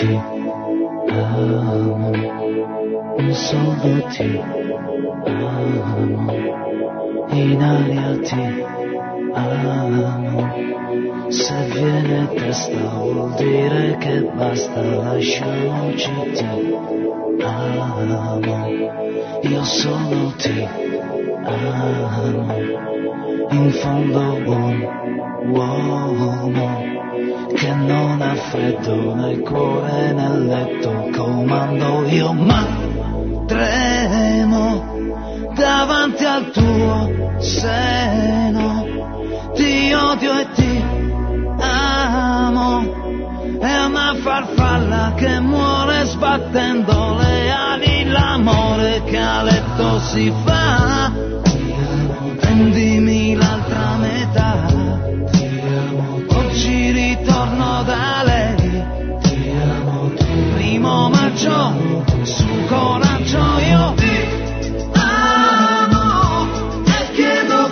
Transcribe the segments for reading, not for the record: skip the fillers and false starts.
ti amo, solo ti amo, in aria ti amo. Se viene testa vuol dire che basta, lasciamoci, ti amo, io solo ti amo, in fondo buon uomo che non ha freddo nel cuore nel letto, comando io ma tremo davanti al tuo seno, ti odio e ti amo, è una farfalla che muore sbattendo le ali, l'amore che a letto si fa, prendimi l'altra metà, oggi ritorno da lei, primo maggio, su coraggio io ti amo e chiedo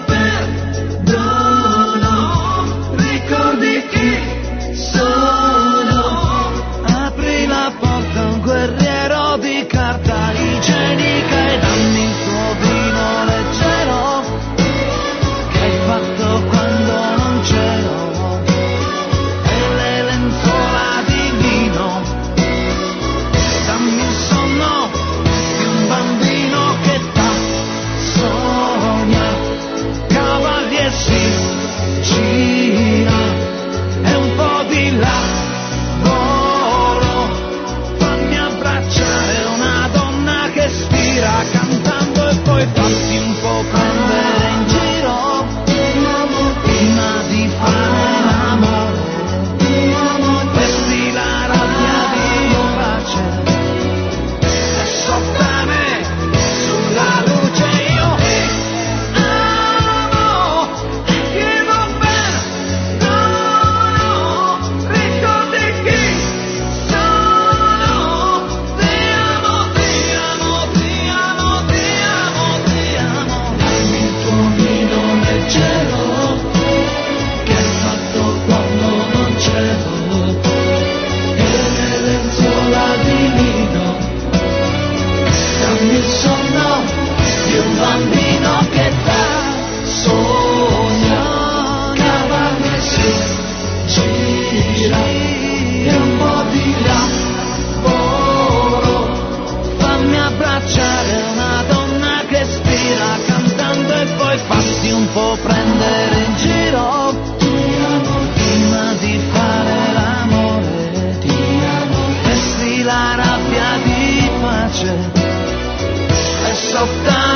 perdono, ricordi chi sono, apri la porta a un guerriero di carta igienica e dammi il tuo vino leggero che hai fatto quando non c'ero, e le lenzuola di lino, dammi il sonno di un bambino che t'ha sogna, cavalier si gira e un po' di lavoro, fammi abbracciare una donna che spira cantando e poi fatti un po' prendere in giro prima di fare l'amore, vesti la rabbia di pace e sottane sulla luce, io ti amo e chiedo perdono, ricordi chi sono, ti amo, ti amo, ti amo, ti amo, ti amo, dammi il tuo vino leggero che hai fatto quando non c'ero, e le lenzuola di lino, dammi il sonno di un bambino che t'ha sogna, cavallo si gira e un po' di lavoro, fammi abbracciare una donna che spira cantando e poi fatti un po' prendere in giro prima di fare l'amore, vesti la rabbia di pace e sottane